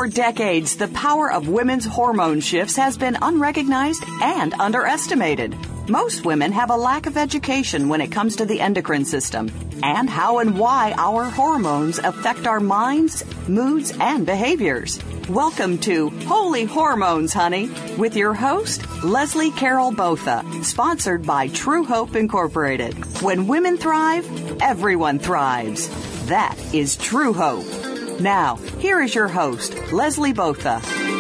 For decades, the power of women's hormone shifts has been unrecognized and underestimated. Most women have a lack of education when it comes to the endocrine system and how and why our hormones affect our minds, moods, and behaviors. Welcome to Holy Hormones, Honey, with your host, Leslie Carol Botha, sponsored by True Hope Incorporated. When women thrive, everyone thrives. That is True Hope. Now, here is your host, Leslie Botha.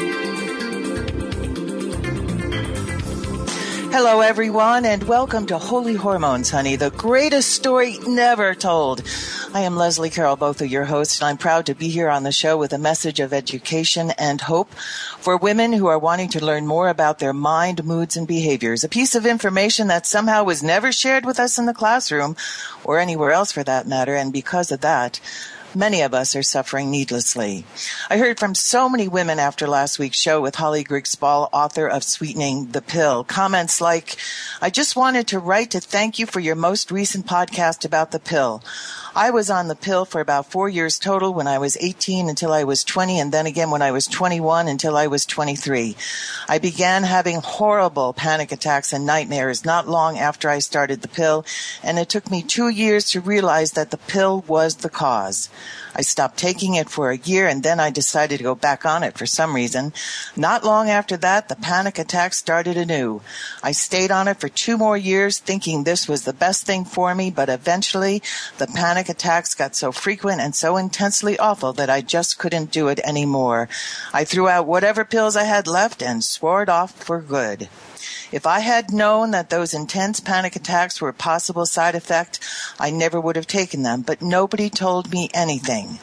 Hello, everyone, and welcome to Holy Hormones, Honey, the greatest story never told. I am Leslie Carol Botha, your host, and I'm proud to be here on the show with a message of education and hope for women who are wanting to learn more about their mind, moods, and behaviors, a piece of information that somehow was never shared with us in the classroom or anywhere else for that matter, and because of that, many of us are suffering needlessly. I heard from so many women after last week's show with Holly Griggs-Ball, author of Sweetening the Pill. Comments like, I just wanted to write to thank you for your most recent podcast about the pill. I was on the pill for about 4 years total, when I was 18 until I was 20, and then again when I was 21 until I was 23. I began having horrible panic attacks and nightmares not long after I started the pill, and it took me 2 years to realize that the pill was the cause. I stopped taking it for a year, and then I decided to go back on it for some reason. Not long after that, the panic attack started anew. I stayed on it for 2 more years, thinking this was the best thing for me, but eventually the panic attacks got so frequent and so intensely awful that I just couldn't do it anymore. I threw out whatever pills I had left and swore it off for good. If I had known that those intense panic attacks were a possible side effect, I never would have taken them, but nobody told me anything.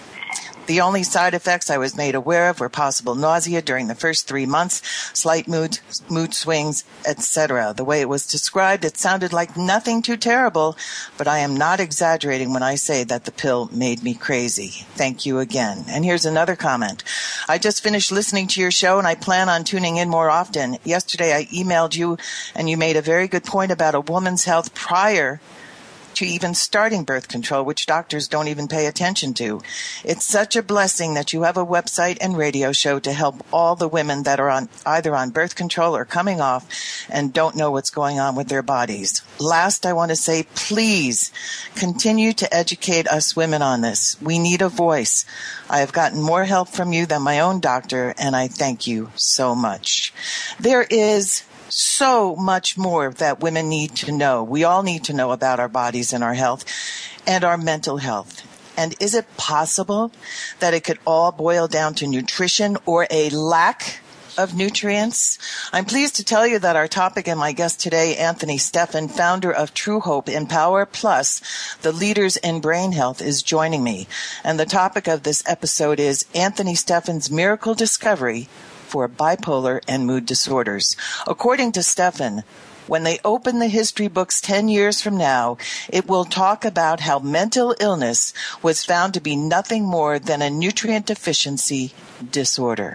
The only side effects I was made aware of were possible nausea during the first 3 months, slight mood swings, etc. The way it was described, it sounded like nothing too terrible, but I am not exaggerating when I say that the pill made me crazy. Thank you again. And here's another comment. I just finished listening to your show, and I plan on tuning in more often. Yesterday I emailed you, and you made a very good point about a woman's health prior to even starting birth control, which doctors don't even pay attention to. It's such a blessing that you have a website and radio show to help all the women that are either on birth control or coming off and don't know what's going on with their bodies. Last, I want to say, please continue to educate us women on this. We need a voice. I have gotten more help from you than my own doctor, and I thank you so much. There is so much more that women need to know. We all need to know about our bodies and our health and our mental health. And is it possible that it could all boil down to nutrition or a lack of nutrients? I'm pleased to tell you that our topic and my guest today, Anthony Stephan, founder of True Hope Empower Plus, the leaders in brain health, is joining me. And the topic of this episode is Anthony Stephan's miracle discovery for bipolar and mood disorders. According to Stephan, when they open the history books 10 years from now, it will talk about how mental illness was found to be nothing more than a nutrient deficiency disorder.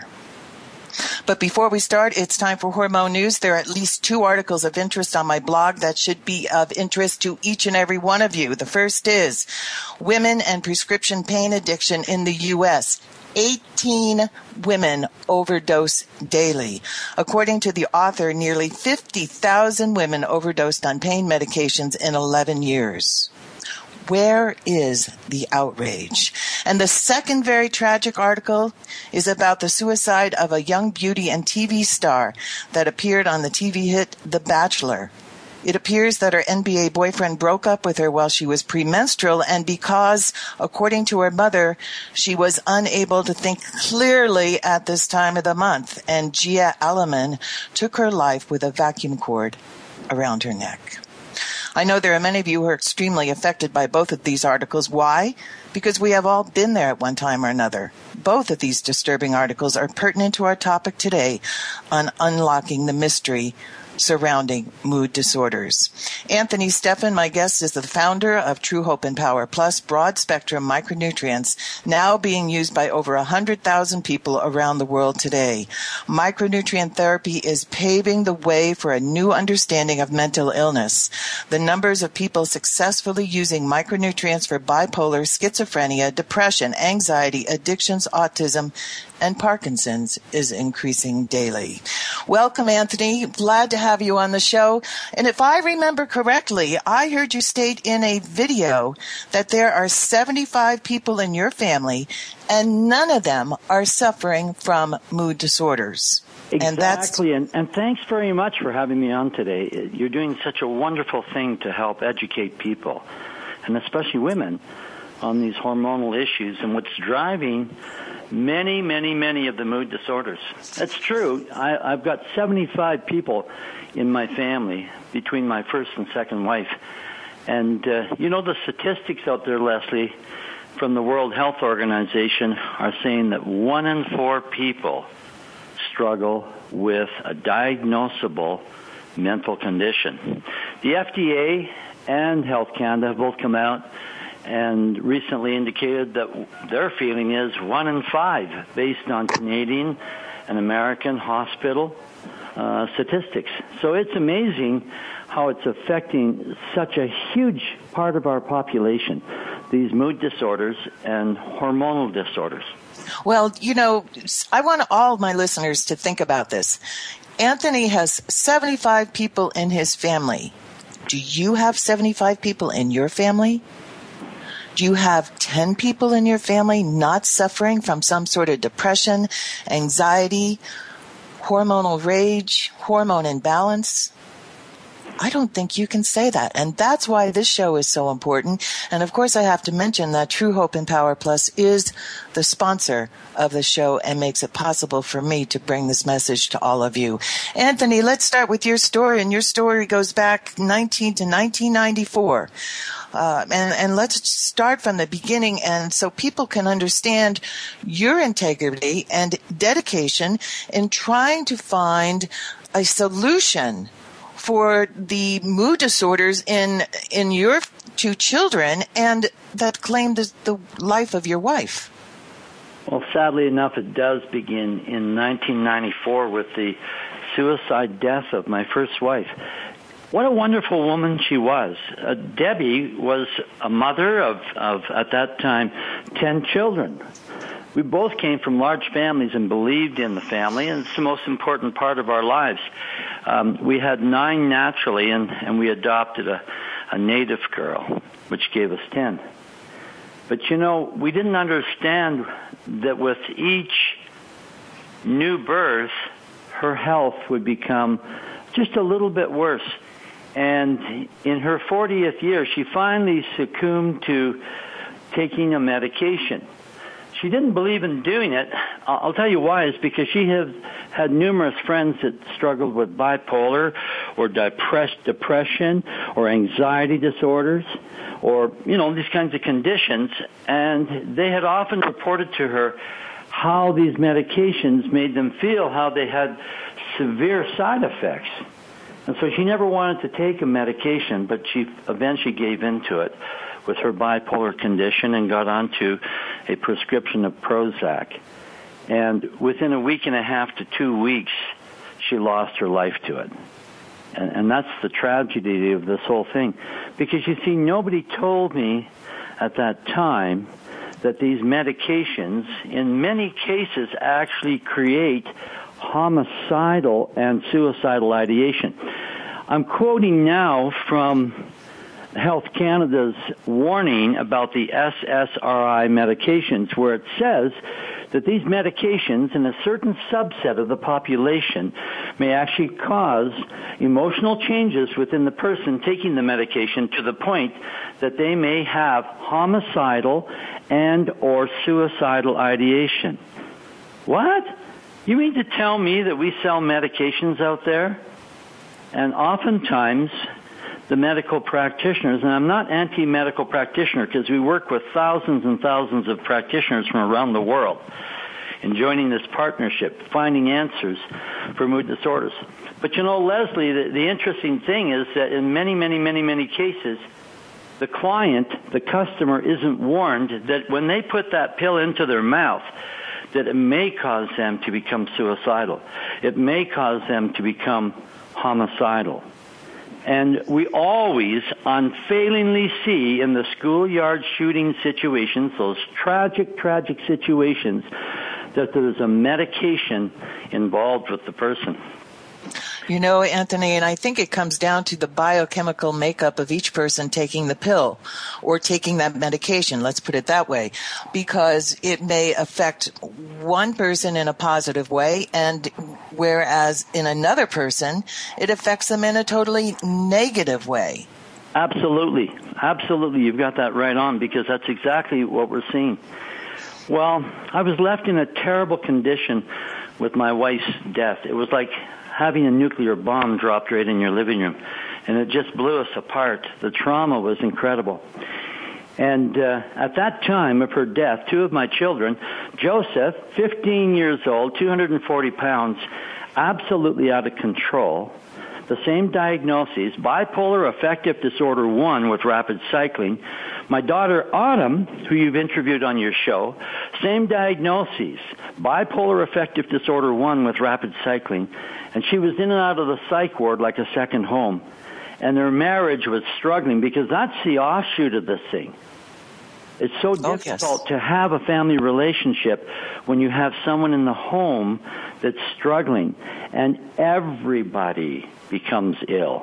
But before we start, it's time for Hormone News. There are at least 2 articles of interest on my blog that should be of interest to each and every one of you. The first is Women and Prescription Pain Addiction in the U.S. 18 women overdose daily. According to the author, nearly 50,000 women overdosed on pain medications in 11 years. Where is the outrage? And the second very tragic article is about the suicide of a young beauty and TV star that appeared on the TV hit The Bachelor. It appears that her NBA boyfriend broke up with her while she was premenstrual, and because, according to her mother, she was unable to think clearly at this time of the month, and Gia Alleman took her life with a vacuum cord around her neck. I know there are many of you who are extremely affected by both of these articles. Why? Because we have all been there at one time or another. Both of these disturbing articles are pertinent to our topic today on unlocking the mystery surrounding mood disorders. Anthony Stephan, my guest, is the founder of True Hope and Power Plus broad-spectrum micronutrients, now being used by over 100,000 people around the world today. Micronutrient therapy is paving the way for a new understanding of mental illness. The numbers of people successfully using micronutrients for bipolar, schizophrenia, depression, anxiety, addictions, autism, and Parkinson's is increasing daily. Welcome, Anthony. Glad to have you on the show. And if I remember correctly, I heard you state in a video that there are 75 people in your family, and none of them are suffering from mood disorders. Exactly, and thanks very much for having me on today. You're doing such a wonderful thing to help educate people, and especially women, on these hormonal issues and what's driving many of the mood disorders. That's true. I've got 75 people in my family between my first and second wife. And, the statistics out there, Leslie, from the World Health Organization are saying that 1 in 4 people struggle with a diagnosable mental condition. The FDA and Health Canada have both come out and recently indicated that their feeling is 1 in 5 based on Canadian and American hospital statistics. So it's amazing how it's affecting such a huge part of our population, these mood disorders and hormonal disorders. Well, I want all my listeners to think about this. Anthony has 75 people in his family. Do you have 75 people in your family? Do you have 10 people in your family not suffering from some sort of depression, anxiety, hormonal rage, hormone imbalance? I don't think you can say that. And that's why this show is so important. And of course, I have to mention that True Hope and Power Plus is the sponsor of the show and makes it possible for me to bring this message to all of you. Anthony, let's start with your story. And your story goes back 1994. And let's start from the beginning, and so people can understand your integrity and dedication in trying to find a solution for the mood disorders in your 2 children and that claimed the life of your wife. Well, sadly enough, it does begin in 1994 with the suicide death of my first wife. What a wonderful woman she was. Debbie was a mother of, at that time, 10 children. We both came from large families and believed in the family, and it's the most important part of our lives. We had 9 naturally, and we adopted a native girl, which gave us 10. But, we didn't understand that with each new birth, her health would become just a little bit worse. And in her 40th year, she finally succumbed to taking a medication. She didn't believe in doing it. I'll tell you why. It's because she had numerous friends that struggled with bipolar or depression or anxiety disorders or, these kinds of conditions. And they had often reported to her how these medications made them feel, how they had severe side effects. And so she never wanted to take a medication, but she eventually gave into it with her bipolar condition and got onto a prescription of Prozac. And within a week and a half to 2 weeks, she lost her life to it. And that's the tragedy of this whole thing. Because, you see, nobody told me at that time that these medications, in many cases, actually create homicidal and suicidal ideation. I'm quoting now from Health Canada's warning about the SSRI medications, where it says that these medications in a certain subset of the population may actually cause emotional changes within the person taking the medication to the point that they may have homicidal and or suicidal ideation. What? You mean to tell me that we sell medications out there? And oftentimes, the medical practitioners, and I'm not anti-medical practitioner because we work with thousands and thousands of practitioners from around the world. in joining this partnership, finding answers for mood disorders. But Leslie, the interesting thing is that in many cases, the client, the customer, isn't warned that when they put that pill into their mouth, that it may cause them to become suicidal. It may cause them to become homicidal. And we always unfailingly see in the schoolyard shooting situations, those tragic situations, that there's a medication involved with the person. Anthony, and I think it comes down to the biochemical makeup of each person taking the pill or taking that medication, let's put it that way, because it may affect one person in a positive way, and whereas in another person, it affects them in a totally negative way. Absolutely. You've got that right on, because that's exactly what we're seeing. Well, I was left in a terrible condition with my wife's death. It was like having a nuclear bomb dropped right in your living room, and it just blew us apart. The trauma was incredible. And at that time of her death, two of my children, Joseph, 15 years old, 240 pounds, absolutely out of control, the same diagnoses, bipolar affective disorder 1 with rapid cycling. My daughter Autumn, who you've interviewed on your show, same diagnoses, bipolar affective disorder 1 with rapid cycling. And she was in and out of the psych ward like a second home. And their marriage was struggling, because that's the offshoot of this thing. It's so difficult to have a family relationship when you have someone in the home that's struggling, and everybody becomes ill.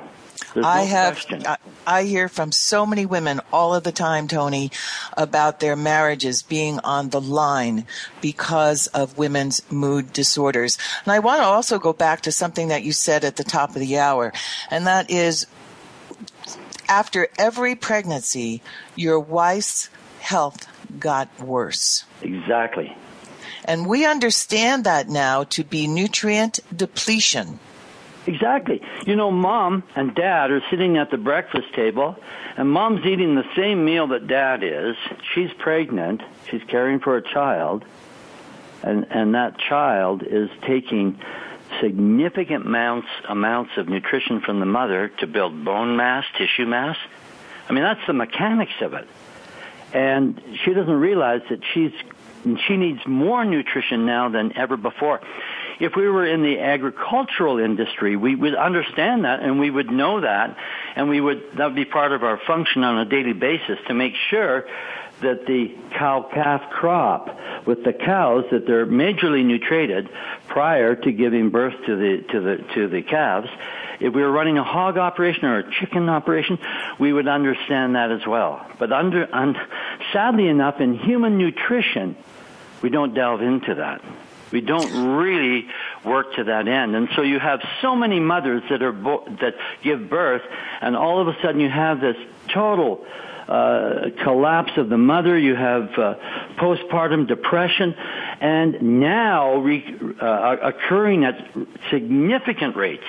I hear from so many women all of the time, Tony, about their marriages being on the line because of women's mood disorders. And I want to also go back to something that you said at the top of the hour, and that is, after every pregnancy, your wife's health got worse. Exactly. And we understand that now to be nutrient depletion. Exactly. Mom and Dad are sitting at the breakfast table, and Mom's eating the same meal that Dad is. She's pregnant. She's caring for a child, and that child is taking significant amounts of nutrition from the mother to build bone mass, tissue mass. I mean, that's the mechanics of it. And she doesn't realize that she needs more nutrition now than ever before. If we were in the agricultural industry, we would understand that, and we would know that, and that would be part of our function on a daily basis to make sure that the cow-calf crop with the cows, that they're majorly nutrated prior to giving birth to the calves. If we were running a hog operation or a chicken operation, we would understand that as well. But sadly enough, in human nutrition, we don't delve into that. We don't really work to that end. And so you have so many mothers that give birth, and all of a sudden you have this total collapse of the mother. You have postpartum depression, and now occurring at significant rates,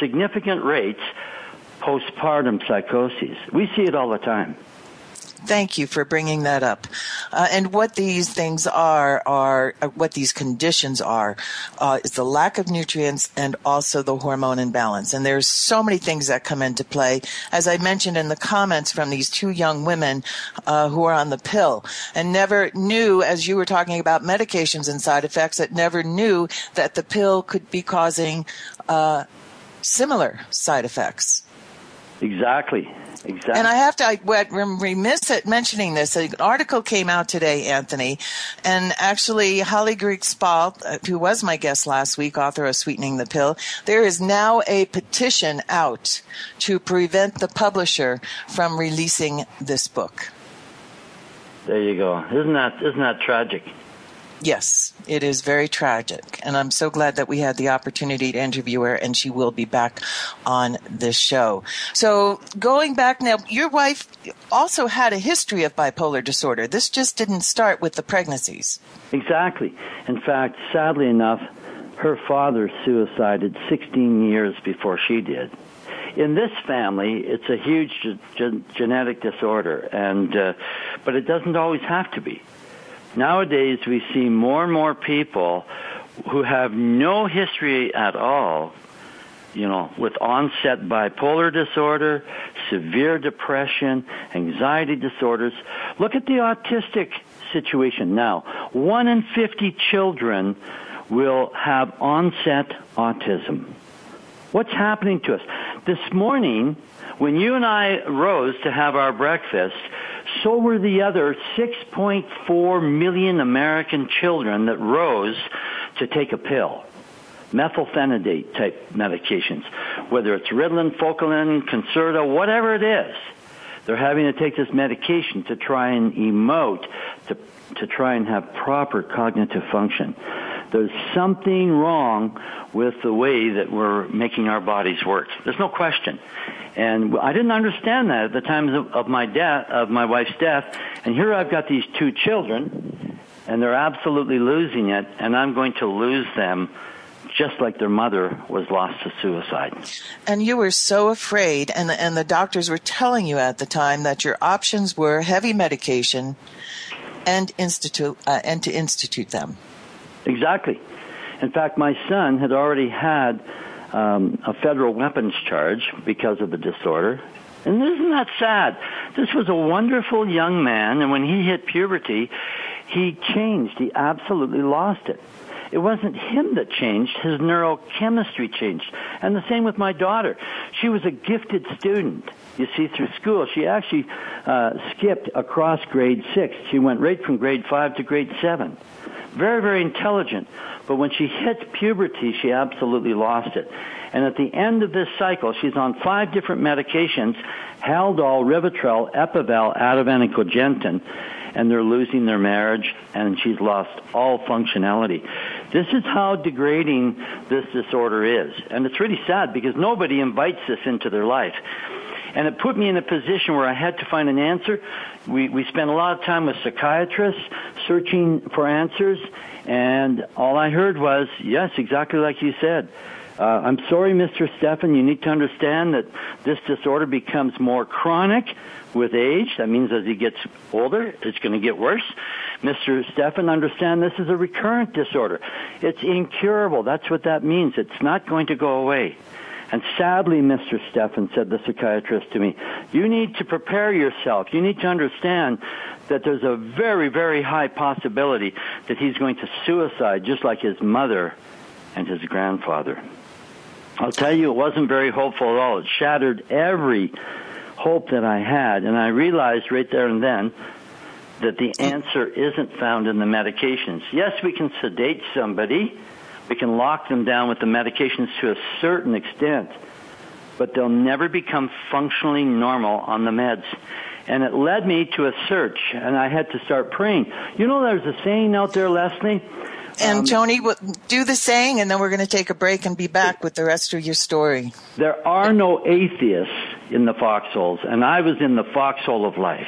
postpartum psychoses. We see it all the time. Thank you for bringing that up. And what these things are what these conditions are, is the lack of nutrients and also the hormone imbalance. And there's so many things that come into play, as I mentioned in the comments from these two young women who are on the pill and never knew, as you were talking about medications and side effects, that never knew that the pill could be causing similar side effects. Exactly. And I'm remiss at mentioning this. An article came out today, Anthony, and actually Holly Grigg-Spall, who was my guest last week, author of Sweetening the Pill, there is now a petition out to prevent the publisher from releasing this book. There you go. Isn't that tragic? Yes, it is very tragic, and I'm so glad that we had the opportunity to interview her, and she will be back on this show. So going back now, your wife also had a history of bipolar disorder. This just didn't start with the pregnancies. Exactly. In fact, sadly enough, her father suicided 16 years before she did. In this family, it's a huge genetic disorder, but it doesn't always have to be. Nowadays, we see more and more people who have no history at all, with onset bipolar disorder, severe depression, anxiety disorders. Look at the autistic situation now. 1 in 50 children will have onset autism. What's happening to us? This morning, when you and I rose to have our breakfast, so were the other 6.4 million American children that rose to take a pill. Methylphenidate type medications, whether it's Ritalin, Focalin, Concerta, whatever it is. They're having to take this medication to try and emote, to try and have proper cognitive function. There's something wrong with the way that we're making our bodies work. There's no question. And I didn't understand that at the time of my wife's death. And here I've got these 2 children, and they're absolutely losing it, and I'm going to lose them just like their mother was lost to suicide. And you were so afraid, and the doctors were telling you at the time that your options were heavy medication and to institute them. Exactly. In fact, my son had already had a federal weapons charge because of the disorder. And isn't that sad? This was a wonderful young man, and when he hit puberty, he changed. He absolutely lost it. It wasn't him that changed. His neurochemistry changed. And the same with my daughter. She was a gifted student. You see, through school, she actually skipped across grade 6. She went right from grade 5 to grade 7. Very, very intelligent. But when she hit puberty, she absolutely lost it. And at the end of this cycle, she's on 5 different medications, Haldol, Rivotril, Epival, Ativan, and Cogentin, and they're losing their marriage, and she's lost all functionality. This is how degrading this disorder is. And it's really sad because nobody invites this into their life. And it put me in a position where I had to find an answer. We spent a lot of time with psychiatrists searching for answers, and all I heard was, yes, exactly like you said. I'm sorry, Mr. Stephan, you need to understand that this disorder becomes more chronic with age. That means as he gets older, it's going to get worse. Mr. Stephan, understand this is a recurrent disorder. It's incurable. That's what that means. It's not going to go away. And sadly, Mr. Stephan, said the psychiatrist to me, you need to prepare yourself. You need to understand that there's a very, very high possibility that he's going to suicide just like his mother and his grandfather. I'll tell you, it wasn't very hopeful at all. It shattered every hope that I had, and I realized right there and then that the answer isn't found in the medications. Yes, we can sedate somebody. We can lock them down with the medications to a certain extent, but they'll never become functionally normal on the meds. And it led me to a search, and I had to start praying. You know, there's a saying out there, Leslie. And Tony, do the saying, and then we're going to take a break and be back with the rest of your story. There are no atheists in the foxholes, and I was in the foxhole of life.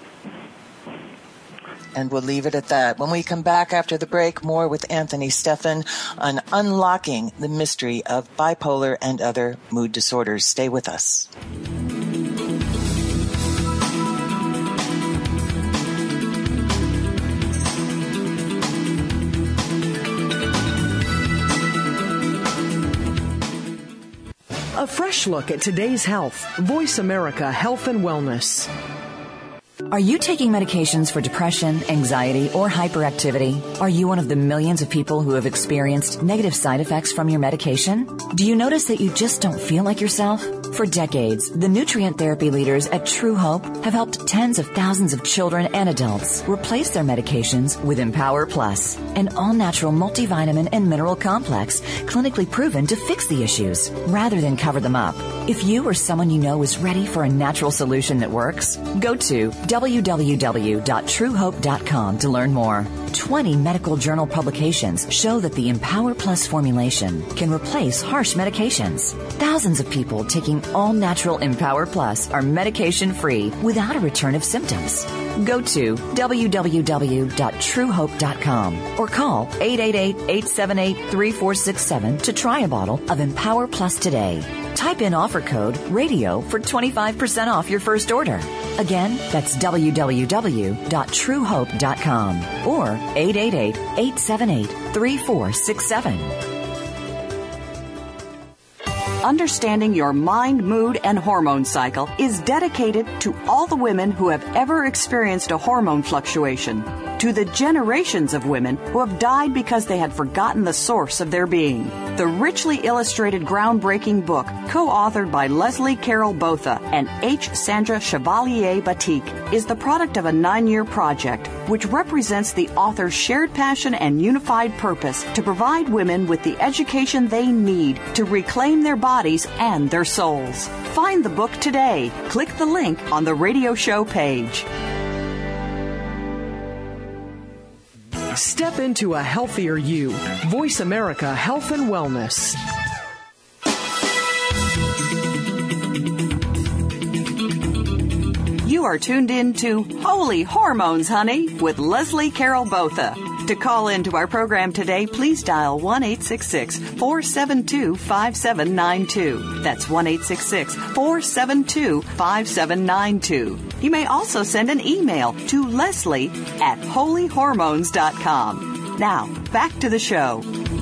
And we'll leave it at that. When we come back after the break, more with Anthony Stephan on unlocking the mystery of bipolar and other mood disorders. Stay with us. A fresh look at today's health. Voice America Health and Wellness. Are you taking medications for depression, anxiety, or hyperactivity? Are you one of the millions of people who have experienced negative side effects from your medication? Do you notice that you just don't feel like yourself? For decades, the nutrient therapy leaders at True Hope have helped tens of thousands of children and adults replace their medications with Empower Plus, an all-natural multivitamin and mineral complex clinically proven to fix the issues rather than cover them up. If you or someone you know is ready for a natural solution that works, go to www.truehope.com to learn more. 20 medical journal publications show that the Empower Plus formulation can replace harsh medications. Thousands of people taking all-natural Empower Plus are medication-free without a return of symptoms. Go to www.truehope.com or call 888-878-3467 to try a bottle of Empower Plus today. Type in offer code RADIO for 25% off your first order. Again, that's www.truehope.com or 888-878-3467. Understanding your mind, mood, and hormone cycle is dedicated to all the women who have ever experienced a hormone fluctuation, to the generations of women who have died because they had forgotten the source of their being. The richly illustrated groundbreaking book, co-authored by Leslie Carol Botha and H. Sandra Chevalier Batik, is the product of a 9-year project, which represents the author's shared passion and unified purpose to provide women with the education they need to reclaim their bodies and their souls. Find the book today. Click the link on the radio show page. Step into a healthier you. Voice America Health and Wellness. You are tuned in to Holy Hormones, Honey, with Leslie Carol Botha. To call into our program today, please dial 1-866-472-5792. That's 1-866-472-5792. You may also send an email to leslie@holyhormones.com. Now, back to the show.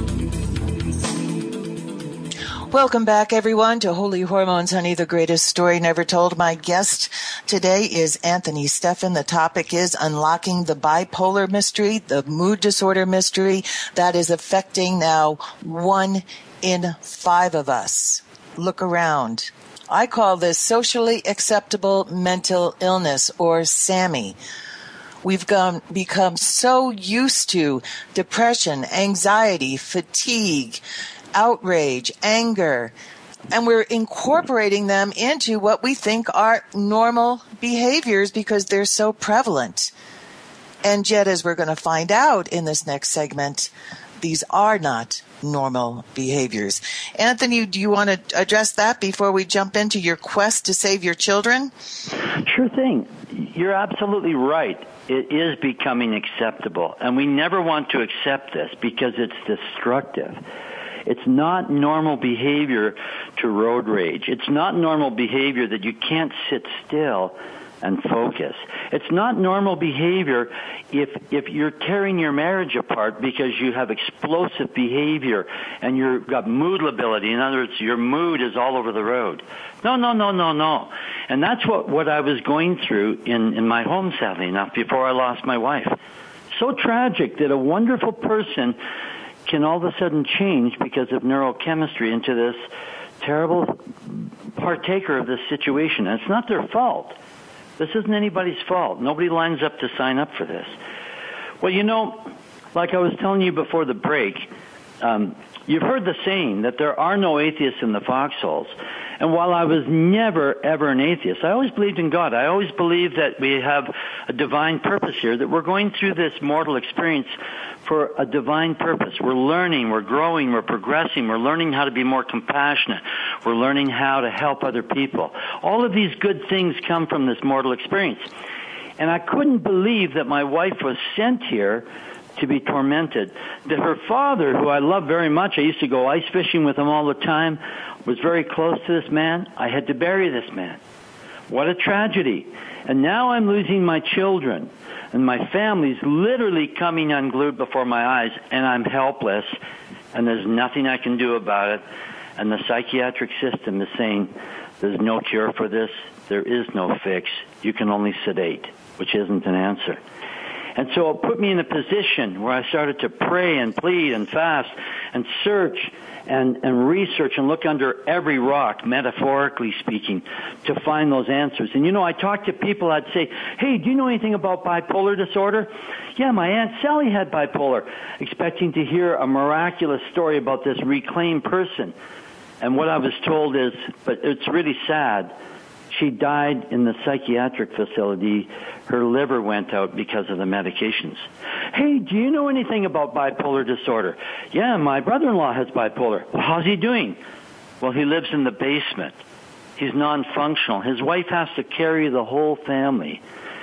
Welcome back, everyone, to Holy Hormones, Honey, the greatest story never told. My guest today is Anthony Stephan. The topic is unlocking the bipolar mystery, the mood disorder mystery that is affecting now 1 in 5 of us. Look around. I call this socially acceptable mental illness, or SAMI. We've become so used to depression, anxiety, fatigue, outrage, anger, and we're incorporating them into what we think are normal behaviors because they're so prevalent. And yet, as we're going to find out in this next segment, these are not normal behaviors. Anthony, do you want to address that before we jump into your quest to save your children? Sure thing. You're absolutely right. It is becoming acceptable, and we never want to accept this because it's destructive. It's not normal behavior to road rage. It's not normal behavior that you can't sit still and focus. It's not normal behavior if you're tearing your marriage apart because you have explosive behavior and you've got mood lability. In other words, your mood is all over the road. No. And that's what I was going through in my home, sadly enough, before I lost my wife. So tragic that a wonderful person can all of a sudden change because of neurochemistry into this terrible partaker of this situation. And it's not their fault. This isn't anybody's fault. Nobody lines up to sign up for this. Well, like I was telling you before the break, you've heard the saying that there are no atheists in the foxholes. And while I was never, ever an atheist, I always believed in God. I always believed that we have a divine purpose here, that we're going through this mortal experience for a divine purpose. We're learning, we're growing, we're progressing, we're learning how to be more compassionate. We're learning how to help other people. All of these good things come from this mortal experience. And I couldn't believe that my wife was sent here to be tormented. That her father, who I love very much, I used to go ice fishing with him all the time, was very close to this man. I had to bury this man. What a tragedy. And now I'm losing my children. And my family's literally coming unglued before my eyes, and I'm helpless, and there's nothing I can do about it. And the psychiatric system is saying, there's no cure for this, there is no fix, you can only sedate, which isn't an answer. And so it put me in a position where I started to pray and plead and fast and search and research and look under every rock, metaphorically speaking, to find those answers. And I talked to people, I'd say, hey, do you know anything about bipolar disorder? Yeah, my Aunt Sally had bipolar, expecting to hear a miraculous story about this reclaimed person. And what I was told is, but it's really sad, she died in the psychiatric facility. Her liver went out because of the medications. Hey, do you know anything about bipolar disorder? Yeah, my brother-in-law has bipolar. Well, how's he doing? Well, he lives in the basement. He's non-functional. His wife has to carry the whole family.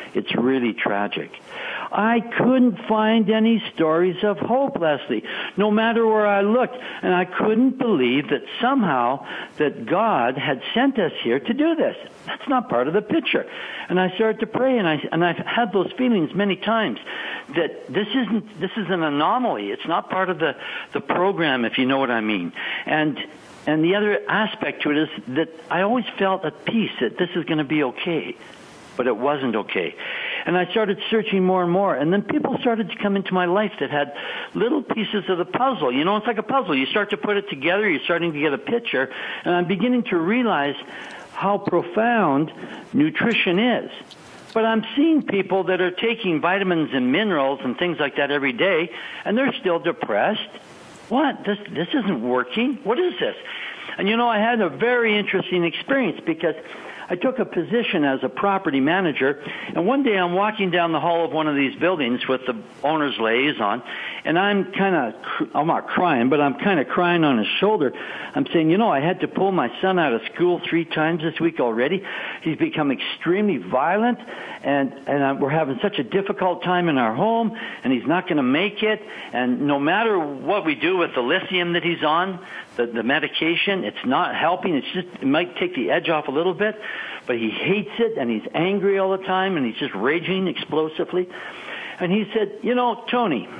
It's really tragic. I couldn't find any stories of hope, Leslie, no matter where I looked. And I couldn't believe that somehow that God had sent us here to do this. That's not part of the picture. And I started to pray, and I've had those feelings many times that this is an anomaly. It's not part of the program, if you know what I mean. And the other aspect to it is that I always felt at peace that this is going to be okay. But it wasn't okay. And I started searching more and more. And then people started to come into my life that had little pieces of the puzzle. You know, it's like a puzzle. You start to put it together. You're starting to get a picture. And I'm beginning to realize how profound nutrition is. But I'm seeing people that are taking vitamins and minerals and things like that every day, and they're still depressed. What? This isn't working. What is this? And, you know, I had a very interesting experience because I took a position as a property manager, and one day I'm walking down the hall of one of these buildings with the owner's liaison, and I'm not crying, but I'm kind of crying on his shoulder. I'm saying, you know, I had to pull my son out of school 3 times this week already. He's become extremely violent, and we're having such a difficult time in our home, and he's not going to make it. And no matter what we do with the lithium that he's on, the medication, it's not helping. It might take the edge off a little bit, but he hates it, and he's angry all the time, and he's just raging explosively. And he said, you know, Tony,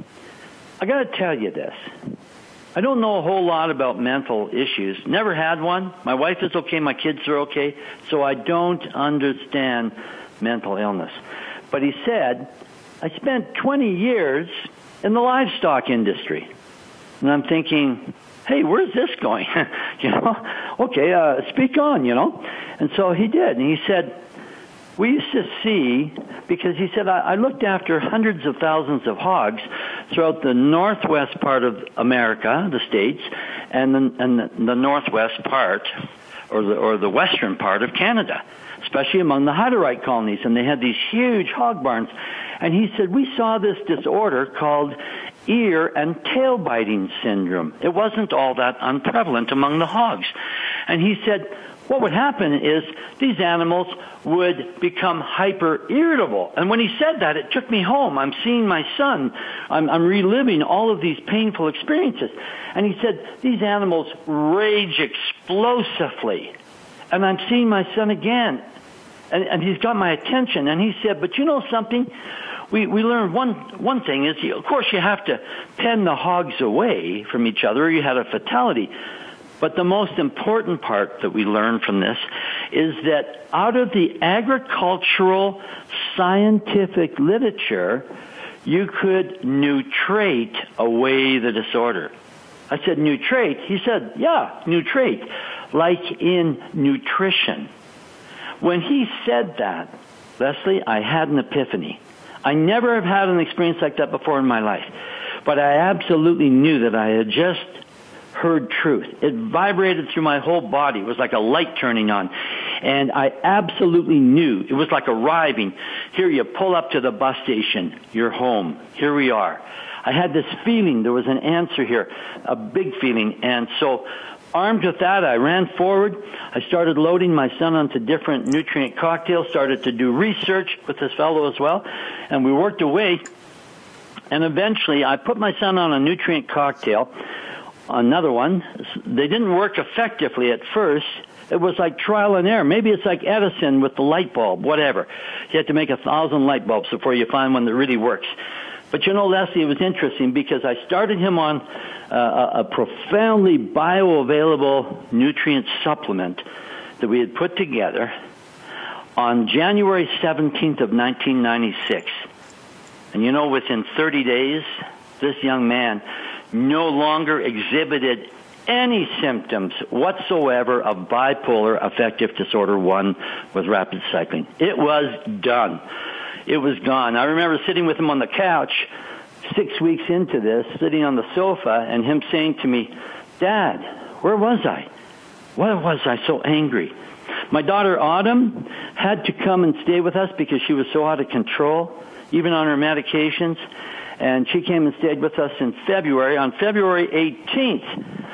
I got to tell you this. I don't know a whole lot about mental issues. Never had one. My wife is okay. My kids are okay. So I don't understand mental illness. But he said, I spent 20 years in the livestock industry. And I'm thinking, hey, where's this going? You know, okay, speak on, you know. And so he did. And he said, we used to see, because he said, I looked after hundreds of thousands of hogs throughout the northwest part of America, the States, and the northwest part, or the western part of Canada, especially among the Hutterite colonies. And they had these huge hog barns. And he said, we saw this disorder called ear and tail biting syndrome. It wasn't all that unprevalent among the hogs. And he said, what would happen is these animals would become hyper irritable. And when he said that, it took me home. I'm seeing my son. I'm reliving all of these painful experiences. And he said, these animals rage explosively. And I'm seeing my son again. And he's got my attention. And he said, but you know something? We learned one thing is, of course, you have to pen the hogs away from each other or you had a fatality. But the most important part that we learned from this is that out of the agricultural scientific literature, you could nutrate away the disorder. I said, nutrate? He said, yeah, nutrate, like in nutrition. When he said that, Leslie, I had an epiphany. I never have had an experience like that before in my life. But I absolutely knew that I had just heard truth. It vibrated through my whole body. It was like a light turning on. And I absolutely knew. It was like arriving. Here you pull up to the bus station. You're home. Here we are. I had this feeling. There was an answer here. A big feeling. And so armed with that, I ran forward. I started loading my son onto different nutrient cocktails, started to do research with this fellow as well, and we worked away. And eventually, I put my son on a nutrient cocktail, another one. They didn't work effectively at first. It was like trial and error. Maybe it's like Edison with the light bulb, whatever. You have to make 1,000 light bulbs before you find one that really works. But you know, Leslie, it was interesting because I started him on a profoundly bioavailable nutrient supplement that we had put together on January 17th of 1996. And you know, within 30 days, this young man no longer exhibited any symptoms whatsoever of bipolar affective disorder 1 with rapid cycling. It was done. It was gone. I remember sitting with him on the couch 6 weeks into this, sitting on the sofa, and him saying to me, Dad, where was I? Why was I so angry? My daughter Autumn had to come and stay with us because she was so out of control, even on her medications. And she came and stayed with us in February. On February 18th,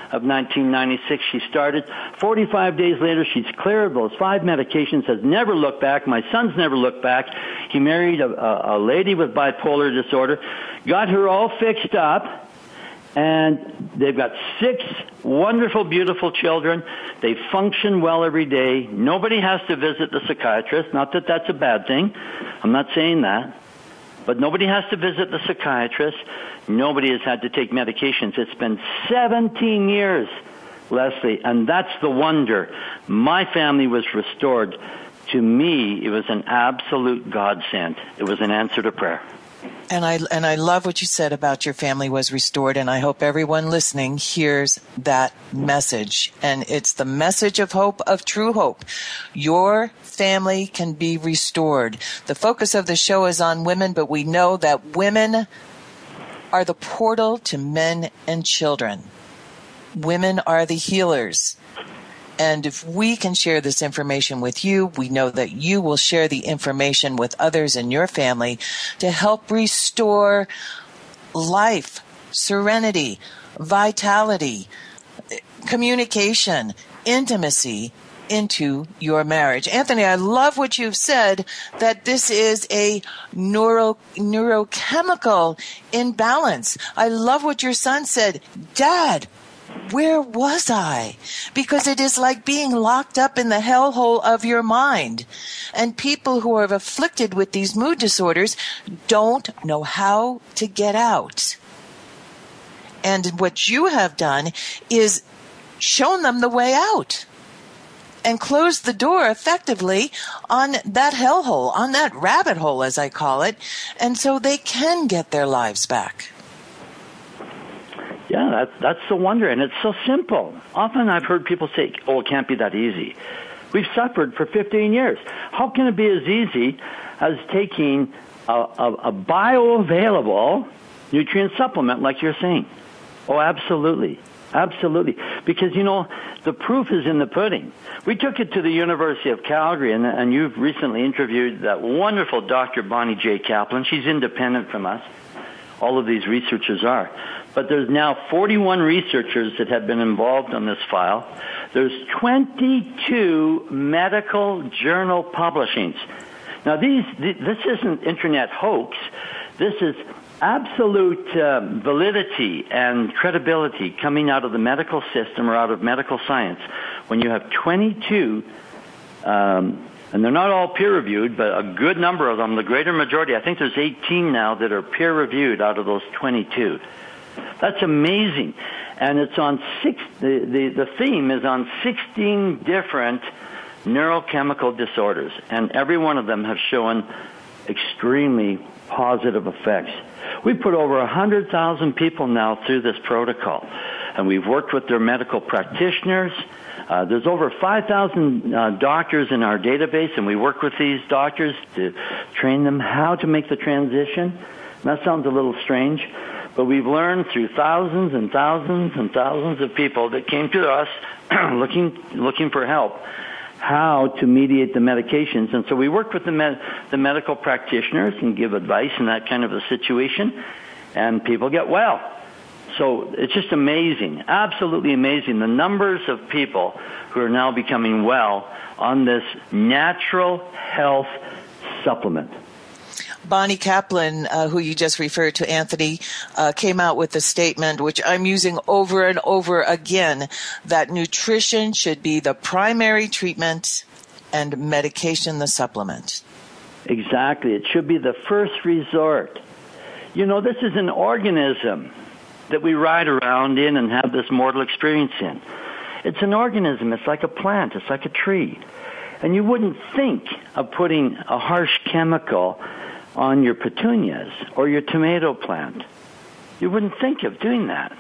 of 1996, she started. 45 days later, she's clear of those 5 medications, has never looked back. My son's never looked back. He married a lady with bipolar disorder, got her all fixed up, and they've got 6 wonderful, beautiful children. They function well every day. Nobody has to visit the psychiatrist. Not that that's a bad thing. I'm not saying that. But nobody has to visit the psychiatrist. Nobody has had to take medications. It's been 17 years, Leslie, and that's the wonder. My family was restored. To me, it was an absolute godsend. It was an answer to prayer. And I love what you said about your family was restored, and I hope everyone listening hears that message. And it's the message of hope, of true hope. Your family can be restored. The focus of the show is on women, but we know that women are the portal to men and children. Women are the healers. And if we can share this information with you, we know that you will share the information with others in your family to help restore life, serenity, vitality, communication, intimacy into your marriage. Anthony, I love what you've said, that this is a neurochemical imbalance. I love what your son said. Dad, where was I? Because it is like being locked up in the hellhole of your mind. And people who are afflicted with these mood disorders don't know how to get out. And what you have done is shown them the way out and closed the door effectively on that hellhole, on that rabbit hole, as I call it, and so they can get their lives back. Yeah, that's the wonder, and it's so simple. Often I've heard people say, oh, it can't be that easy. We've suffered for 15 years. How can it be as easy as taking a bioavailable nutrient supplement like you're saying? Oh, absolutely. Absolutely. Because, the proof is in the pudding. We took it to the University of Calgary, and you've recently interviewed that wonderful Dr. Bonnie J. Kaplan. She's independent from us. All of these researchers are. But there's now 41 researchers that have been involved on this file. There's 22 medical journal publishings. Now, this isn't internet hoax. This is absolute validity and credibility coming out of the medical system or out of medical science. When you have 22, and they're not all peer-reviewed, but a good number of them, the greater majority, I think there's 18 now that are peer-reviewed out of those 22. That's amazing. And it's on the theme is on 16 different neurochemical disorders, and every one of them have shown extremely positive effects. We've put over 100,000 people now through this protocol, and we've worked with their medical practitioners. There's over 5,000 doctors in our database, and we work with these doctors to train them how to make the transition. And that sounds a little strange, but we've learned through thousands and thousands and thousands of people that came to us looking for help how to mediate the medications. And so we work with the medical practitioners and give advice in that kind of a situation, and people get well. So it's just amazing, absolutely amazing, the numbers of people who are now becoming well on this natural health supplement. Bonnie Kaplan, who you just referred to, Anthony, came out with a statement, which I'm using over and over again, that nutrition should be the primary treatment and medication the supplement. Exactly. It should be the first resort. This is an organism that we ride around in and have this mortal experience in. It's an organism. It's like a plant. It's like a tree. And you wouldn't think of putting a harsh chemical on your petunias or your tomato plant. You wouldn't think of doing that.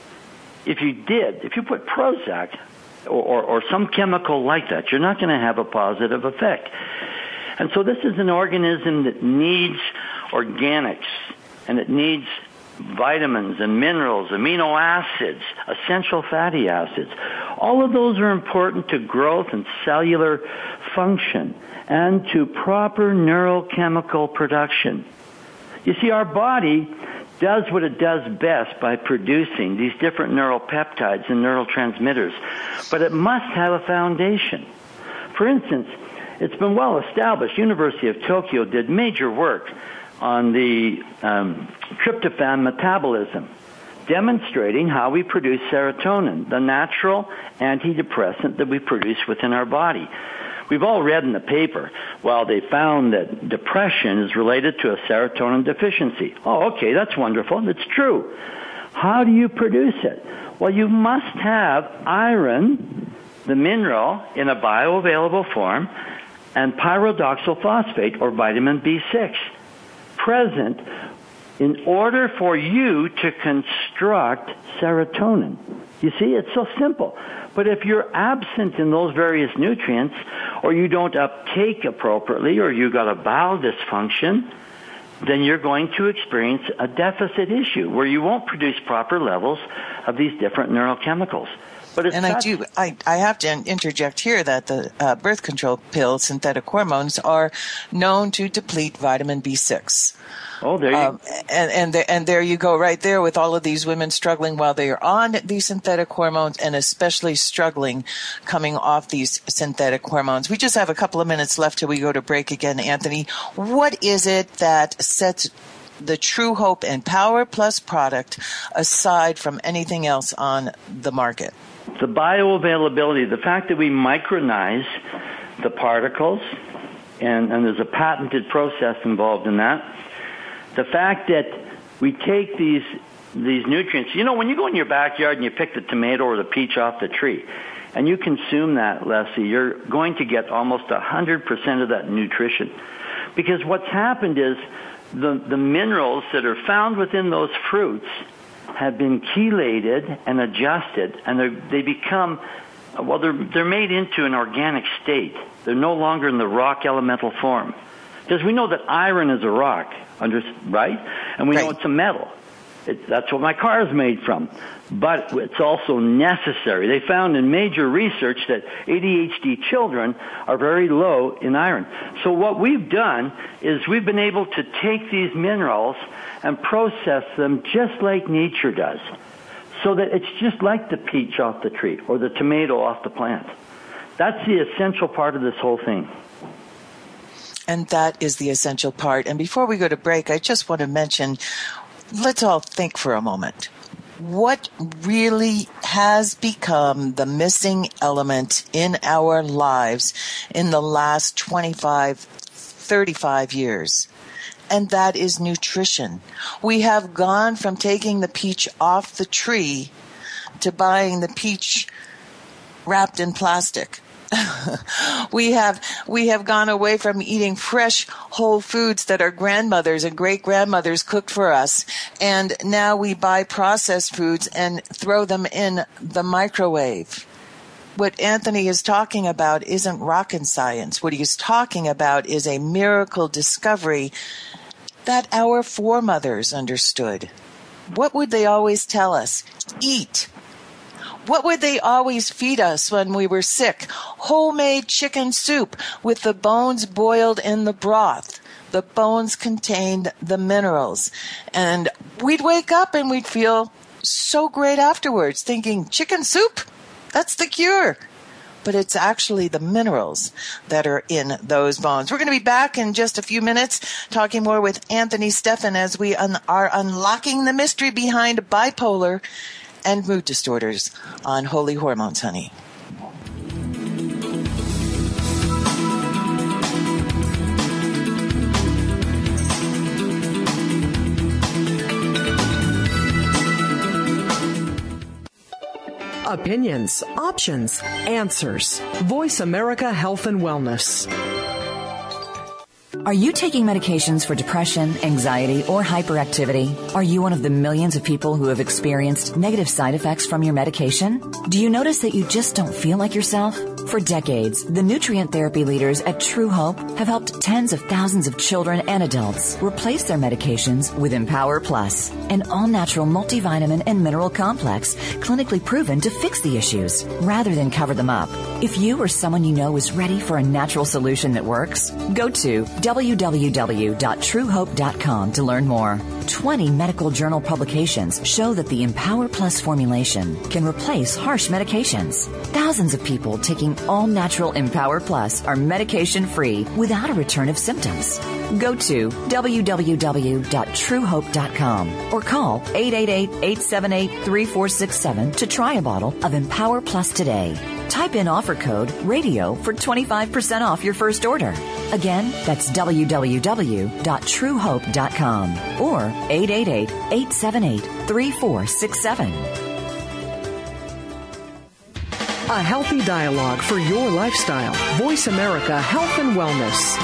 If you did, if you put Prozac or some chemical like that, you're not going to have a positive effect. And so this is an organism that needs organics, and it needs vitamins and minerals, amino acids, essential fatty acids. All of those are important to growth and cellular function and to proper neurochemical production. You see, our body does what it does best by producing these different neural peptides and neurotransmitters, but it must have a foundation. For instance, it's been well established, University of Tokyo did major work on the tryptophan metabolism, demonstrating how we produce serotonin, the natural antidepressant that we produce within our body. We've all read in the paper, well, they found that depression is related to a serotonin deficiency. Oh, okay, that's wonderful. It's true. How do you produce it? Well, you must have iron, the mineral, in a bioavailable form, and pyridoxal phosphate, or vitamin B6, present in order for you to construct serotonin. You see, it's so simple. But if you're absent in those various nutrients, or you don't uptake appropriately, or you've got a bowel dysfunction, then you're going to experience a deficit issue where you won't produce proper levels of these different neurochemicals. And I have to interject here that the birth control pills, synthetic hormones, are known to deplete vitamin B6. Oh, there you go. And there you go, right there, with all of these women struggling while they are on these synthetic hormones, and especially struggling coming off these synthetic hormones. We just have a couple of minutes left till we go to break again, Anthony. What is it that sets the True Hope and Power Plus product aside from anything else on the market? The bioavailability, the fact that we micronize the particles, and there's a patented process involved in that. The fact that we take these nutrients, you know, when you go in your backyard and you pick the tomato or the peach off the tree, and you consume that, Leslie, you're going to get almost 100% of that nutrition. Because what's happened is the minerals that are found within those fruits have been chelated and adjusted, and they become, well, they're made into an organic state. They're no longer in the rock elemental form. Because we know that iron is a rock, right? And we know it's a metal. That's what my car is made from. But it's also necessary. They found in major research that ADHD children are very low in iron. So what we've done is we've been able to take these minerals and process them just like nature does, so that it's just like the peach off the tree or the tomato off the plant. That's the essential part of this whole thing. And that is the essential part. And before we go to break, I just want to mention, let's all think for a moment. What really has become the missing element in our lives in the last 25, 35 years? And that is nutrition. We have gone from taking the peach off the tree to buying the peach wrapped in plastic. We have gone away from eating fresh, whole foods that our grandmothers and great-grandmothers cooked for us, and now we buy processed foods and throw them in the microwave. What Anthony is talking about isn't rocket science. What he is talking about is a miracle discovery that our foremothers understood. What would they always tell us? Eat. What would they always feed us when we were sick? Homemade chicken soup with the bones boiled in the broth. The bones contained the minerals. And we'd wake up and we'd feel so great afterwards, thinking, chicken soup? That's the cure. But it's actually the minerals that are in those bones. We're going to be back in just a few minutes talking more with Anthony Stephan as we are unlocking the mystery behind bipolar and mood disorders on Holy Hormones, honey. Opinions, options, answers. Voice America Health and Wellness. Are you taking medications for depression, anxiety, or hyperactivity? Are you one of the millions of people who have experienced negative side effects from your medication? Do you notice that you just don't feel like yourself? For decades, the nutrient therapy leaders at True Hope have helped tens of thousands of children and adults replace their medications with Empower Plus, an all-natural multivitamin and mineral complex clinically proven to fix the issues rather than cover them up. If you or someone you know is ready for a natural solution that works, go to www.truehope.com to learn more. 20 medical journal publications show that the Empower Plus formulation can replace harsh medications. Thousands of people taking all-natural Empower Plus are medication-free without a return of symptoms. Go to www.truehope.com or call 888-878-3467 to try a bottle of Empower Plus today. Type in offer code RADIO for 25% off your first order. Again, that's www.truehope.com or 888-878-3467. A healthy dialogue for your lifestyle. Voice America Health and Wellness.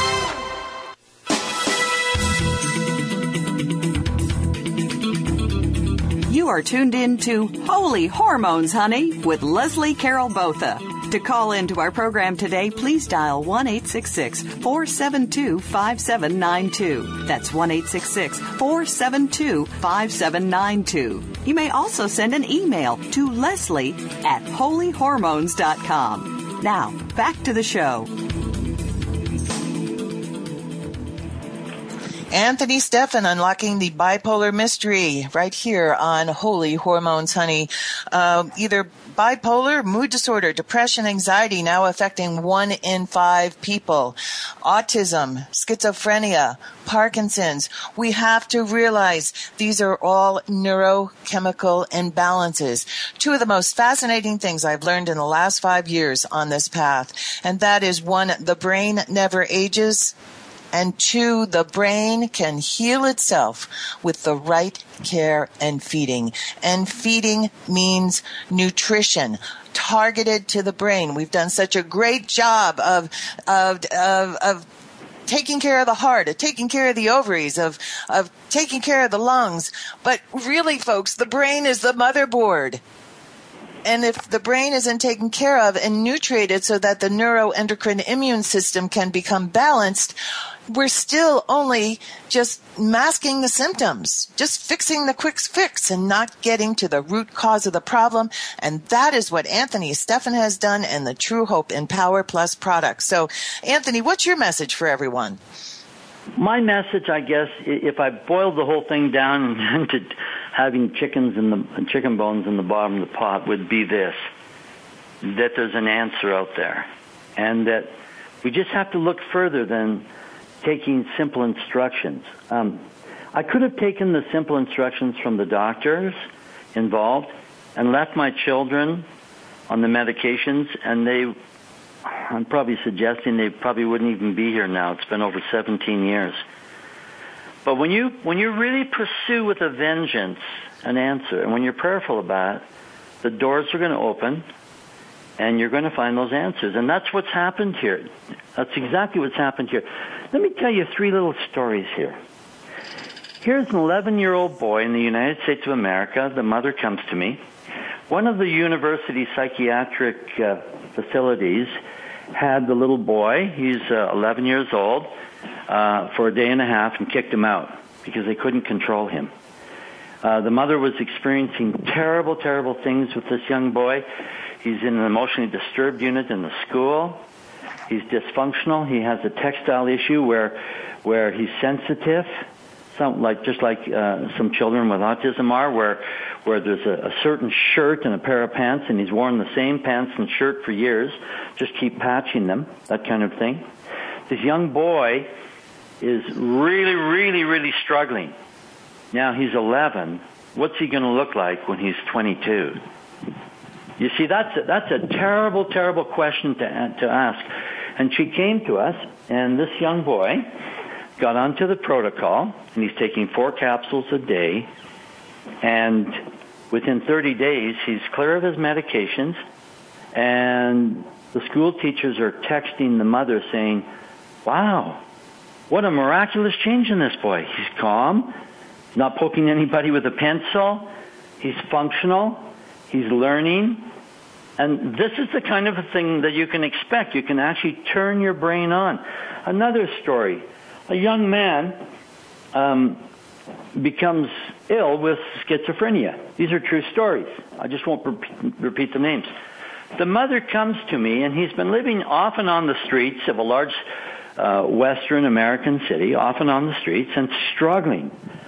You are tuned in to Holy Hormones, Honey, with Leslie Carol Botha. To call into our program today, please dial 1-866-472-5792. That's 1-866-472-5792. You may also send an email to leslie@holyhormones.com. Now, back to the show. Anthony Stephan, unlocking the bipolar mystery right here on Holy Hormones, Honey. Either bipolar, mood disorder, depression, anxiety, now affecting 1 in 5 people. Autism, schizophrenia, Parkinson's. We have to realize these are all neurochemical imbalances. Two of the most fascinating things I've learned in the last 5 years on this path, and that is 1, the brain never ages, and 2, the brain can heal itself with the right care and feeding. And feeding means nutrition targeted to the brain. We've done such a great job of taking care of the heart, of taking care of the ovaries, of taking care of the lungs. But really, folks, the brain is the motherboard. And if the brain isn't taken care of and nutrited so that the neuroendocrine immune system can become balanced, we're still only just masking the symptoms, just fixing the quick fix and not getting to the root cause of the problem. And that is what Anthony Stephan has done in the True Hope Empower Plus product. So, Anthony, what's your message for everyone? My message, I guess, if I boiled the whole thing down into having chicken bones in the bottom of the pot, would be this: that there's an answer out there, and that we just have to look further than taking simple instructions. I could have taken the simple instructions from the doctors involved and left my children on the medications, and I'm probably suggesting they probably wouldn't even be here now. It's been over 17 years. But when you really pursue with a vengeance an answer, and when you're prayerful about it, the doors are going to open, and you're going to find those answers. And that's what's happened here. That's exactly what's happened here. Let me tell you 3 little stories here. Here's an 11-year-old boy in the United States of America. The mother comes to me. One of the university psychiatric facilities had the little boy, he's 11 years old, for a day and a half and kicked him out because they couldn't control him. The mother was experiencing terrible, terrible things with this young boy. He's in an emotionally disturbed unit in the school. He's dysfunctional. He has a textile issue where he's sensitive, just like some children with autism are, where there's a certain shirt and a pair of pants, and he's worn the same pants and shirt for years, just keep patching them, that kind of thing. This young boy is really, really, really struggling. Now he's 11. What's he going to look like when he's 22? You see, that's a terrible, terrible question to ask. And she came to us, and this young boy got onto the protocol, and he's taking 4 capsules a day, and within 30 days, he's clear of his medications, and the school teachers are texting the mother saying, wow, what a miraculous change in this boy. He's calm, he's not poking anybody with a pencil, he's functional, he's learning. And this is the kind of a thing that you can expect. You can actually turn your brain on. Another story. A young man becomes ill with schizophrenia. These are true stories. I just won't repeat the names. The mother comes to me, and he's been living off and on the streets of a large Western American city, off and on the streets, and struggling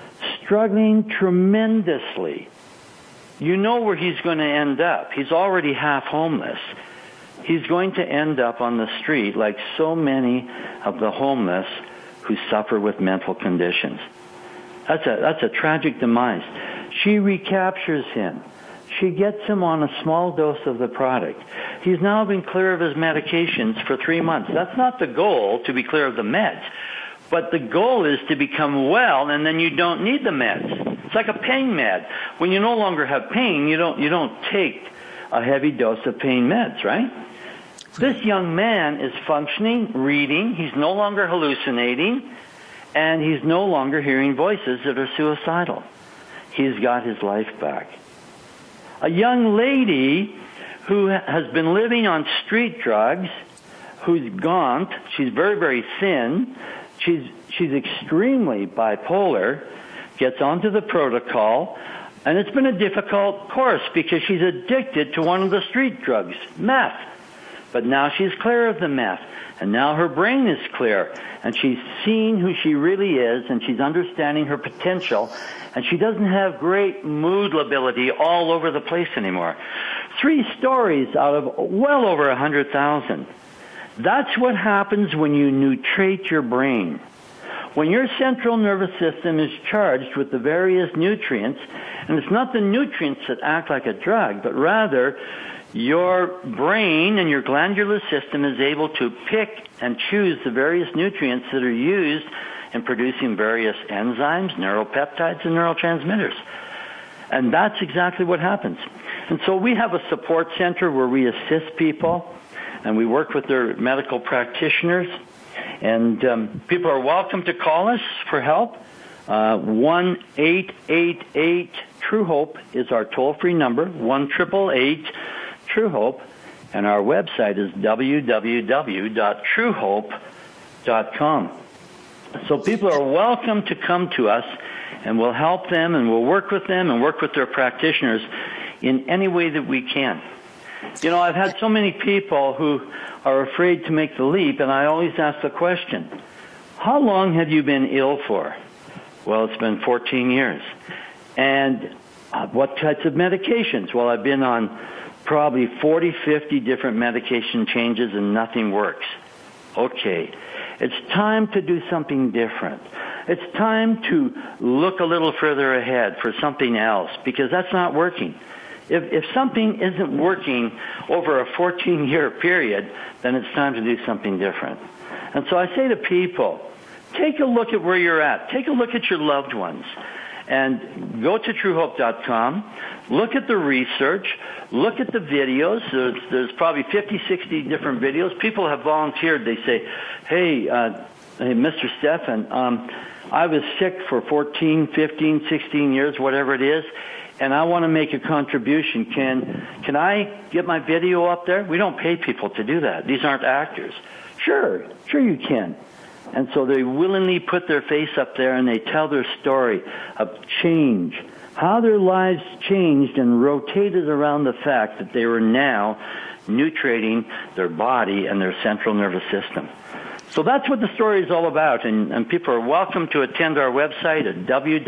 struggling tremendously. You know where he's going to end up. He's already half homeless. He's going to end up on the street like so many of the homeless who suffer with mental conditions. That's a tragic demise. She recaptures him. She gets him on a small dose of the product. He's now been clear of his medications for 3 months. That's not the goal, to be clear of the meds. But the goal is to become well, and then you don't need the meds. It's like a pain med. When you no longer have pain, you don't take a heavy dose of pain meds, right? This young man is functioning, reading. He's no longer hallucinating, and he's no longer hearing voices that are suicidal. He's got his life back. A young lady who has been living on street drugs, who's gaunt, she's very, very thin, she's extremely bipolar, gets onto the protocol, and it's been a difficult course because she's addicted to one of the street drugs, meth. But now she's clear of the meth, and now her brain is clear, and she's seeing who she really is, and she's understanding her potential, and she doesn't have great mood lability all over the place anymore. 3 stories out of well over 100,000. That's what happens when you nutrate your brain. When your central nervous system is charged with the various nutrients, and it's not the nutrients that act like a drug, but rather your brain and your glandular system is able to pick and choose the various nutrients that are used in producing various enzymes, neuropeptides, and neurotransmitters. And that's exactly what happens. And so we have a support center where we assist people, and we work with their medical practitioners. And people are welcome to call us for help. 1-888-TRUE-HOPE is our toll-free number, 1-888-TRUE-HOPE. And our website is www.truehope.com. So people are welcome to come to us, and we'll help them, and we'll work with them and work with their practitioners in any way that we can. You know, I've had so many people who are afraid to make the leap, and I always ask the question, how long have you been ill for? Well, it's been 14 years. And what types of medications? Well, I've been on probably 40, 50 different medication changes, and nothing works. Okay. It's time to do something different. It's time to look a little further ahead for something else, because that's not working. If something isn't working over a 14-year period, then it's time to do something different. And so I say to people, take a look at where you're at. Take a look at your loved ones. And go to TrueHope.com, look at the research, look at the videos. There's probably 50, 60 different videos. People have volunteered. They say, hey, Mr. Stephan, I was sick for 14, 15, 16 years, whatever it is, and I want to make a contribution. Can I get my video up there? We don't pay people to do that. These aren't actors. Sure you can. And so they willingly put their face up there, and they tell their story of change, how their lives changed and rotated around the fact that they were now nutrating their body and their central nervous system. So that's what the story is all about, and people are welcome to attend our website at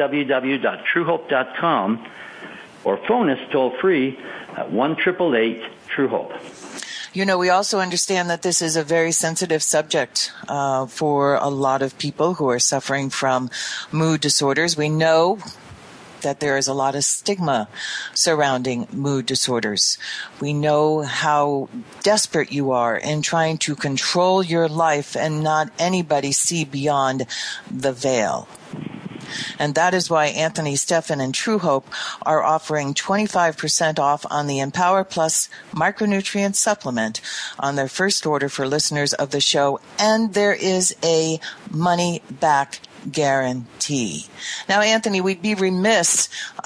www.truehope.com or phone us toll-free at 1-888-TRUE-HOPE. You know, we also understand that this is a very sensitive subject for a lot of people who are suffering from mood disorders. We know that there is a lot of stigma surrounding mood disorders. We know how desperate you are in trying to control your life and not anybody see beyond the veil. And that is why Anthony Stephan and True Hope are offering 25% off on the Empower Plus micronutrient supplement on their first order for listeners of the show. And there is a money-back guarantee. Now, Anthony, we'd be remiss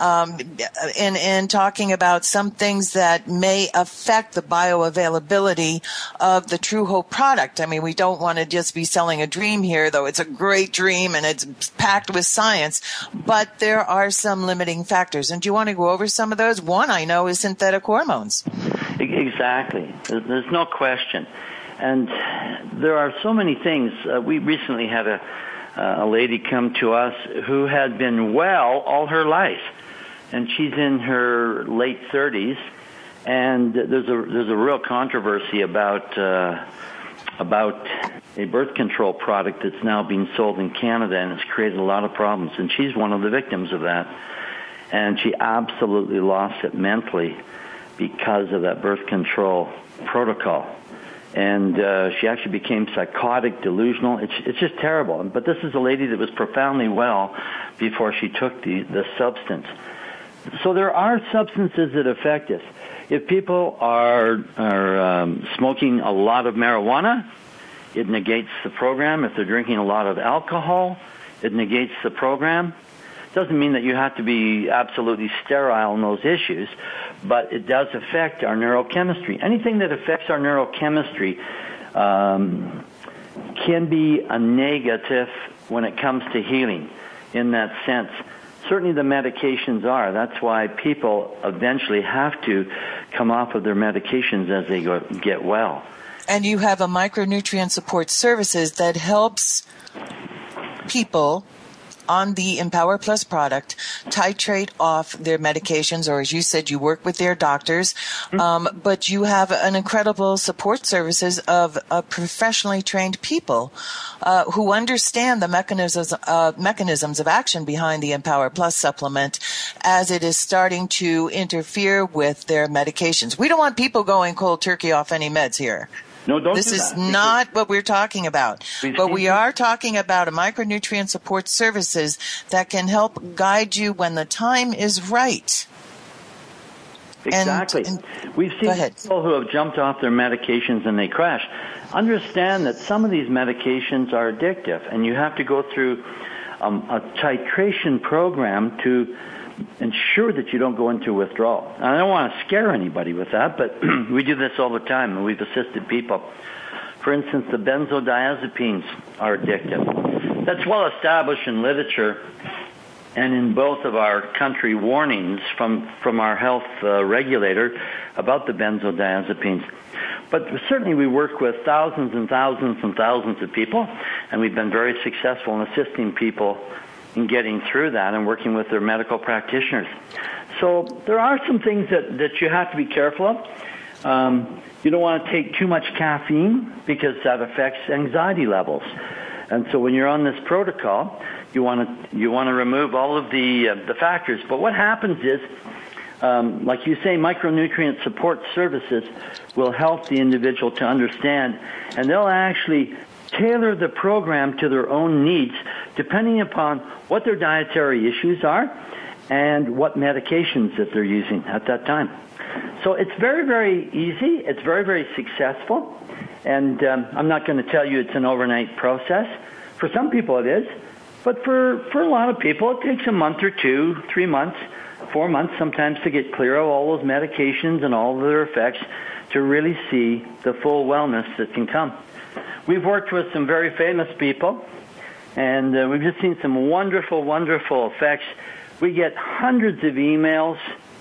in talking about some things that may affect the bioavailability of the True Hope product. I mean, we don't want to just be selling a dream here, though it's a great dream and it's packed with science, but there are some limiting factors. And do you want to go over some of those? One I know is synthetic hormones. Exactly. There's no question. And there are so many things. We recently had a a lady come to us who had been well all her life, and she's in her late 30s, and there's a real controversy about a birth control product that's now being sold in Canada, and it's created a lot of problems, and she's one of the victims of that. And she absolutely lost it mentally because of that birth control protocol. And she actually became psychotic, delusional. It's just terrible. But this is a lady that was profoundly well before she took the substance. So there are substances that affect us. If people are smoking a lot of marijuana, it negates the program. If they're drinking a lot of alcohol, it negates the program. Doesn't mean that you have to be absolutely sterile in those issues, but it does affect our neurochemistry. Anything that affects our neurochemistry can be a negative when it comes to healing in that sense. Certainly the medications are. That's why people eventually have to come off of their medications as they get well. And you have a micronutrient support services that helps people on the Empower Plus product titrate off their medications, or as you said, you work with their doctors, but you have an incredible support services of professionally trained people who understand the mechanisms of action behind the Empower Plus supplement as it is starting to interfere with their medications. We don't want people going cold turkey off any meds here. No, don't This do is that. not what we're talking about. But we are talking about a micronutrient support services that can help guide you when the time is right. Exactly. We've seen people who have jumped off their medications and they crash. Understand that some of these medications are addictive, and you have to go through a titration program to ensure that you don't go into withdrawal. And I don't want to scare anybody with that, but we do this all the time, and we've assisted people. For instance, the benzodiazepines are addictive. That's well established in literature and in both of our country warnings from our health regulator about the benzodiazepines. But certainly we work with thousands and thousands and thousands of people, and we've been very successful in assisting people in getting through that and working with their medical practitioners. So there are some things that you have to be careful of. You don't want to take too much caffeine because that affects anxiety levels. And so when you're on this protocol, you want to remove all of the factors. But what happens is, like you say, micronutrient support services will help the individual to understand, and they'll actually tailor the program to their own needs depending upon what their dietary issues are and what medications that they're using at that time. So it's very, very easy. It's very, very successful. And I'm not going to tell you it's an overnight process. For some people it is. But for a lot of people, it takes a month or 2, 3 months, 4 months sometimes to get clear of all those medications and all of their effects to really see the full wellness that can come. We've worked with some very famous people, and we've just seen some wonderful, wonderful effects. We get hundreds of emails,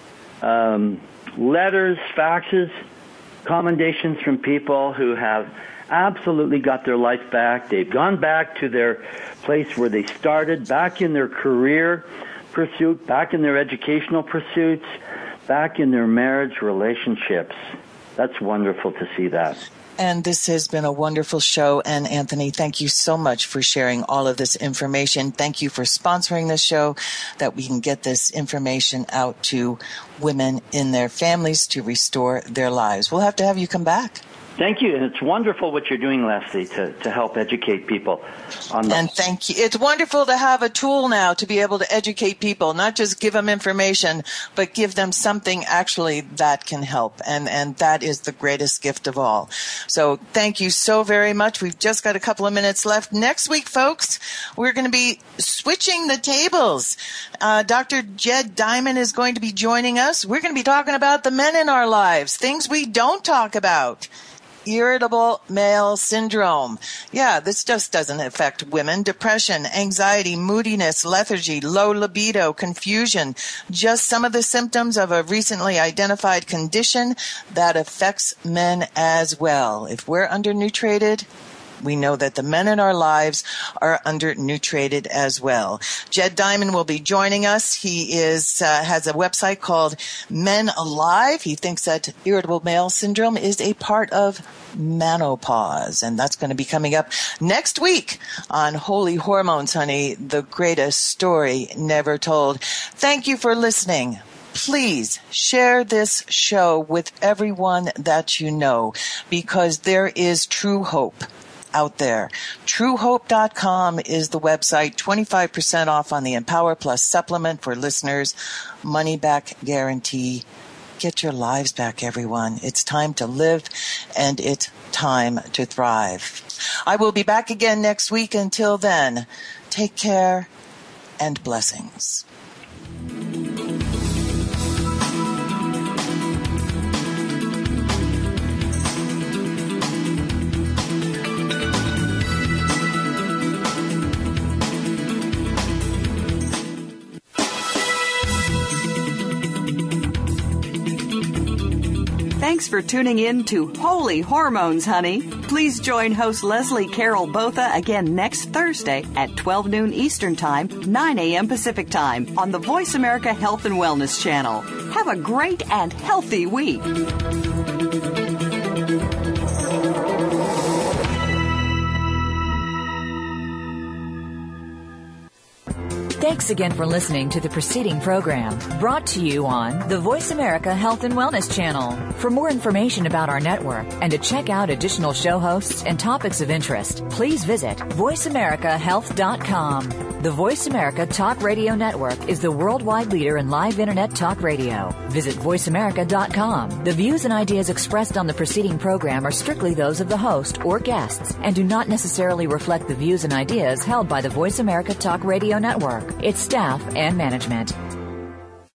letters, faxes, commendations from people who have absolutely got their life back. They've gone back to their place where they started, back in their career pursuit, back in their educational pursuits, back in their marriage relationships. That's wonderful to see that. And this has been a wonderful show. And Anthony, thank you so much for sharing all of this information. Thank you for sponsoring this show, that we can get this information out to women in their families to restore their lives. We'll have to have you come back. Thank you, and it's wonderful what you're doing, Leslie, to help educate people on that. And thank you. It's wonderful to have a tool now to be able to educate people, not just give them information, but give them something actually that can help. And that is the greatest gift of all. So thank you so very much. We've just got a couple of minutes left. Next week, folks, we're going to be switching the tables. Dr. Jed Diamond is going to be joining us. We're going to be talking about the men in our lives, things we don't talk about. Irritable male syndrome. Yeah, this just doesn't affect women. Depression, anxiety, moodiness, lethargy, low libido, confusion. Just some of the symptoms of a recently identified condition that affects men as well. If we're undernutrited, we know that the men in our lives are undernutrited as well. Jed Diamond will be joining us. He has a website called Men Alive. He thinks that irritable bowel syndrome is a part of menopause, and that's going to be coming up next week on Holy Hormones, honey, the greatest story never told. Thank you for listening. Please share this show with everyone that you know, because there is true hope out there. TrueHope.com is the website. 25% off on the Empower Plus supplement for listeners. Money back guarantee. Get your lives back, everyone. It's time to live, and it's time to thrive. I will be back again next week. Until then, take care and blessings. Thanks for tuning in to Holy Hormones, honey. Please join host Leslie Carol Botha again next Thursday at 12 noon Eastern Time, 9 a.m. Pacific Time on the Voice America Health and Wellness Channel. Have a great and healthy week. Thanks again for listening to the preceding program, brought to you on the Voice America Health and Wellness Channel. For more information about our network and to check out additional show hosts and topics of interest, please visit voiceamericahealth.com. The Voice America Talk Radio Network is the worldwide leader in live Internet talk radio. Visit voiceamerica.com. The views and ideas expressed on the preceding program are strictly those of the host or guests and do not necessarily reflect the views and ideas held by the Voice America Talk Radio Network, its staff, and management.